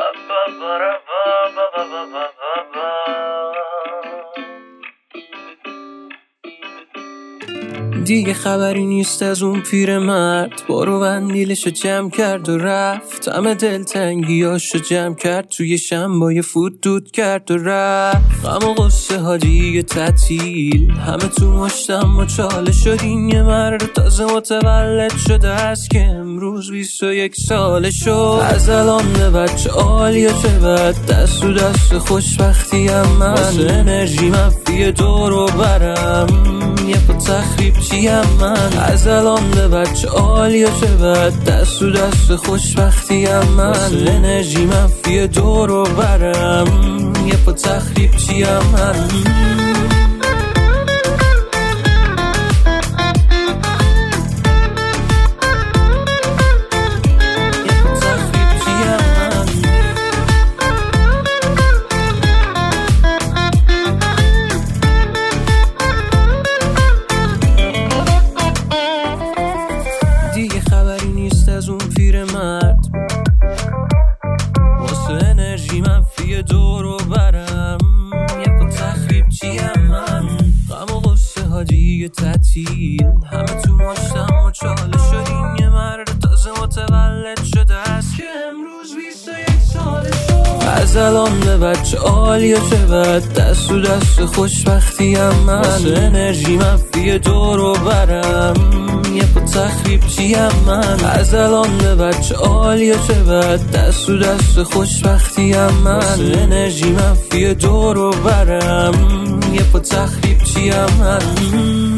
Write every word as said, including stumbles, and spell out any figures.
دیگه خبری نیست از اون پیرمرد، بارو بندیلشو جمع کرد و رفت. همه دلتنگیاشو جمع کرد، توی شنبای فوت دود کرد و رفت. غم و غصه ها دیگه تعطیل، همه تو مشتم و چاله شد. این یه مرد تازه متولد شده است که امروز بیست و یک ساله شد. از الان به بچه عالی و چه بد، دست و دست خوشبختی هم من. واسه انرژی منفی دور و برم، یه پا تخریب چیم من. از الان به بچه عالی و چه بد، دست و دست خوشبختی هم من. واسه انرژی منفی دور و برم، یه پا تخریب چیم من. دیگه خبری نیست از اون پیرمرد، واسه انرژی منفی دور و برم، یه پا تخریب چیم من. غم و غصه ها دیگه تعطیل، همه تو مشتم و چاله شد. این یه مرد تازه متولد شده است که امروز بیست و یک ساله شد. از الان به بچه عالی و چه بد، دست و دست خوشبختی هم من. واسه انرژی منفی دور و برم، یه پا تخریب چیم من. از الان به بچه عالی و چه بد، دست و دست خوشبختی هم من. واسه انرژی منفی دور و برم، یه پا تخریب چیم من.